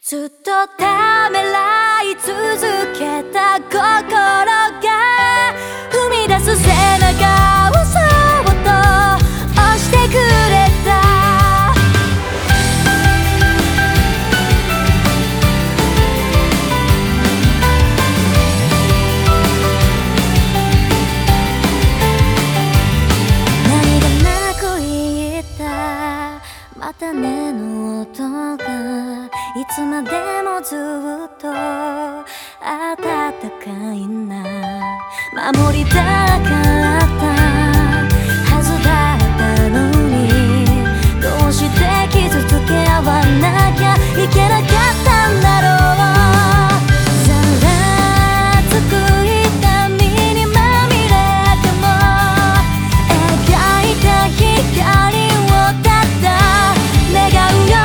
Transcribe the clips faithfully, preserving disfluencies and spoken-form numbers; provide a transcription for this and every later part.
ずっとためらい続けた心が踏み出す背中をそっと押してくれた。何気なく言ったまたねの音がいつまでもずっと温かいな。守りたかったはずだったのに、どうして傷つけ合わなきゃいけなかったんだろう。ざらつく痛みにまみれても描いた光をただ願うよ。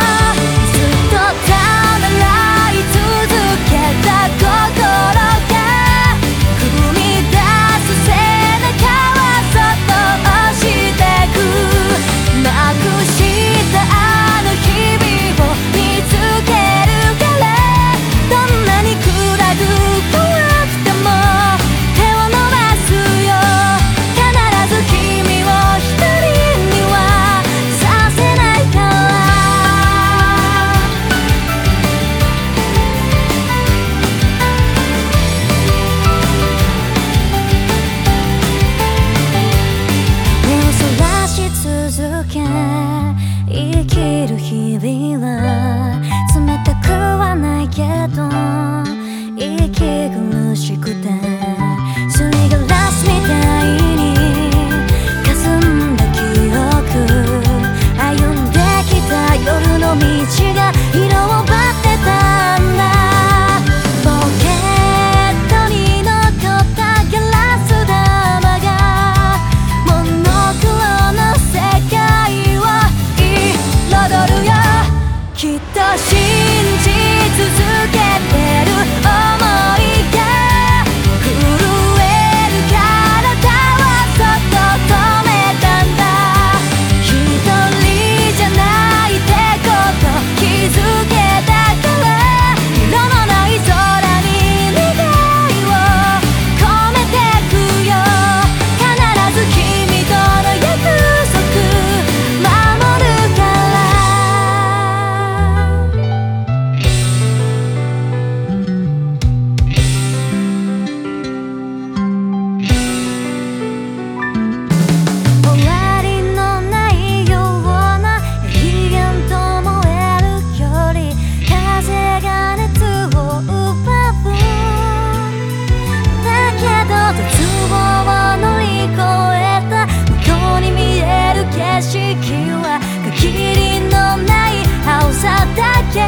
生きる日々は冷たくはないけど息苦しくて、すりガラスみたいに霞んだ記憶、歩んできた夜の道が色を奪ってたんだ。ポケットに残ったガラス玉がモノクロの世界を彩るよ。きっと信じ続けてる想いが震える体はそっと止めたんだ。一人じゃないってこと気づけたから、色のない空に願いを込めてくよ。必ず君との約束守るから。景色は限りのない青さだけ。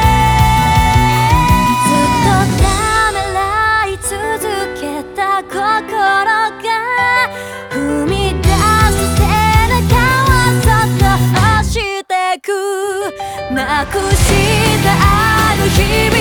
ずっとためらい続けた心が踏み出す背中をそっと押してく。なくしたあの日々